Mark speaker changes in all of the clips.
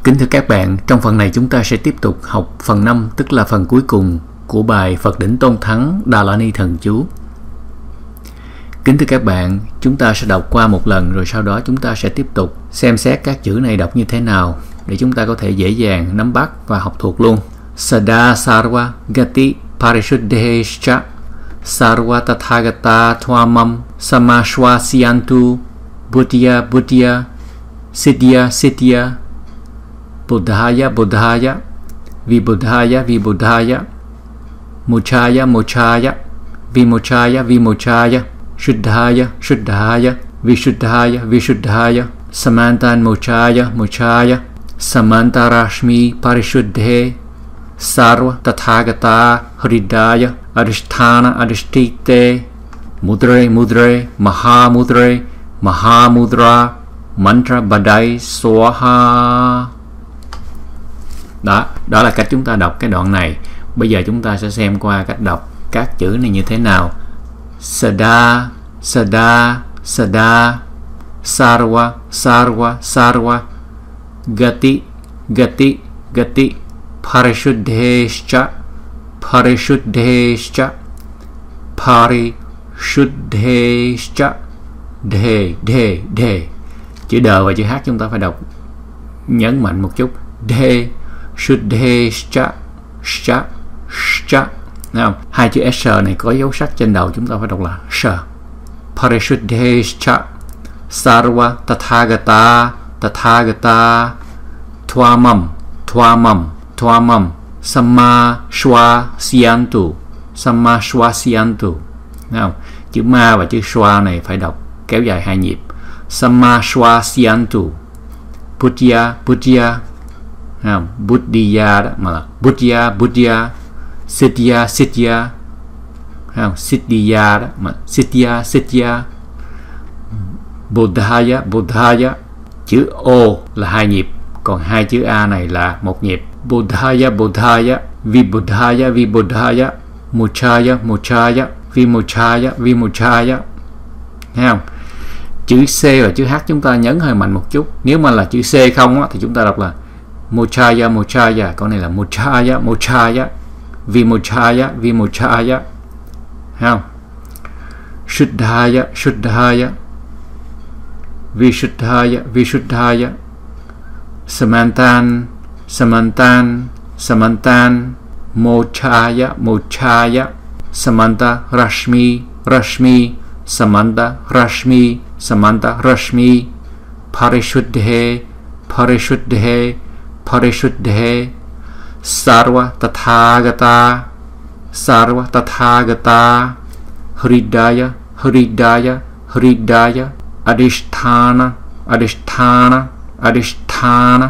Speaker 1: Kính thưa các bạn, trong phần này chúng ta sẽ tiếp tục học phần 5, tức là phần cuối cùng của bài Phật Đỉnh Tôn Thắng Đà La Ni Thần Chú. Kính thưa các bạn, chúng ta sẽ đọc qua một lần rồi sau đó chúng ta sẽ tiếp tục xem xét các chữ này đọc như thế nào để chúng ta có thể dễ dàng nắm bắt và học thuộc luôn. Sada Sarva Gati Parishuddhescha Sarva Tathagata Thwamam Samashwasyantu Buddhya Buddhya Siddhya Siddhya Buddhaya Buddhaya Vibuddhaya Vibuddhaya Mochaya Mochaya Vimochaya Vimochaya Shuddhaya Shuddhaya Vishuddhaya Vishuddhaya Samantan Mochaya Mochaya Samantarashmi Parishuddhe Sarva Tathagata Hridaya Adhisthana Adhisthite Mudre Mudre Mahamudre Mahamudra Mantra Badai Swaha. Đó là cách chúng ta đọc cái đoạn này. Bây giờ chúng ta sẽ xem qua cách đọc các chữ này như thế nào. Sada Sada Sada Sarva Sarva Sarva Gati Gati Gati Parishuddhescha Parishuddhescha Parishuddhescha Đề Đề Đề. Chữ đờ và chữ h chúng ta phải đọc nhấn mạnh một chút. Đề Shuddhescha Scha Scha. Hai chữ S này có dấu sắc trên đầu chúng ta phải đọc là S. Parishuddhescha Sarva Tathagata Tathagata Thwamam Thwamam Thwamam Samashwasyantu Samashwasyantu. Chữ ma và chữ shwa này phải đọc kéo dài hai nhịp. Samashwasyantu Buddhya Buddhya Buddhiya đó mà là Buddhya Buddhya Siddhya Siddhya Siddhya đó mà Siddhya Siddhya Buddhaya Buddhaya. Chữ O là hai nhịp, còn hai chữ A này là một nhịp. Buddhaya Buddhaya Vibuddhaya Vibuddhaya Mochaya Mochaya Vimochaya Vimochaya. Thấy không? Chữ C và chữ H chúng ta nhấn hơi mạnh một chút. Nếu mà là chữ C không á, thì chúng ta đọc là Mochaya Mochaya. Con này là Mochaya Mochaya Vimochaya Vimochaya. Thấy không? Shuddhaya Shuddhaya Vishuddhaya Vishuddhaya Samantan Samantan Samantan Mochaya Mochaya Samanta Rashmi Rashmi Samanta Rashmi Samanta Rashmi Parishuddhe Parishuddhe Parishuddhe Sarva Tathagata Sarva Tathagata Hridaya Hridaya Hridaya Adhisthana Adhisthana Adhisthana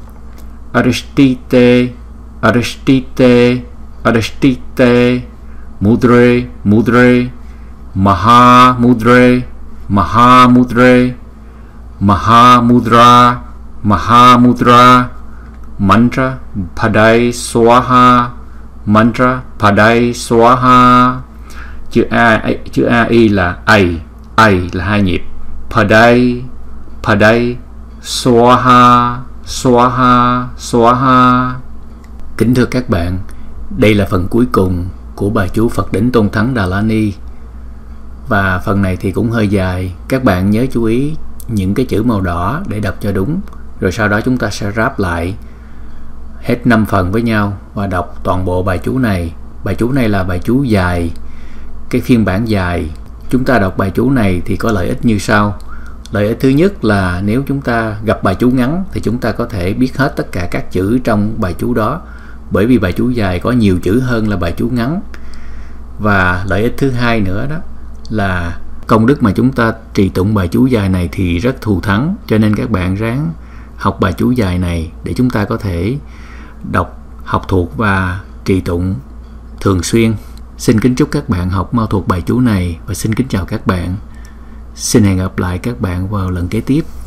Speaker 1: Adhisthite Adhisthite Adhisthite Mudre Mudre Mahamudre Mahamudre Mahamudra Mahamudra Mantra Padai Swaha Mantra Padai Swaha. Chữ AI là ai là hai nhịp. Padai Padai Swaha Swaha Swaha. Kính thưa các bạn, đây là phần cuối cùng của bài chú Phật Đỉnh Tôn Thắng Đà La Ni. Và phần này thì cũng hơi dài. Các bạn nhớ chú ý những cái chữ màu đỏ để đọc cho đúng. Rồi sau đó chúng ta sẽ ráp lại hết 5 phần với nhau và đọc toàn bộ bài chú này. Bài chú này là bài chú dài, cái phiên bản dài. Chúng ta đọc bài chú này thì có lợi ích như sau. Lợi ích thứ nhất là nếu chúng ta gặp bài chú ngắn thì chúng ta có thể biết hết tất cả các chữ trong bài chú đó, bởi vì bài chú dài có nhiều chữ hơn là bài chú ngắn. Và lợi ích thứ hai nữa đó là công đức mà chúng ta trì tụng bài chú dài này thì rất thù thắng, cho nên các bạn ráng học bài chú dài này để chúng ta có thể đọc, học thuộc và trì tụng thường xuyên. Xin kính chúc các bạn học mau thuộc bài chú này và xin kính chào các bạn. Xin hẹn gặp lại các bạn vào lần kế tiếp.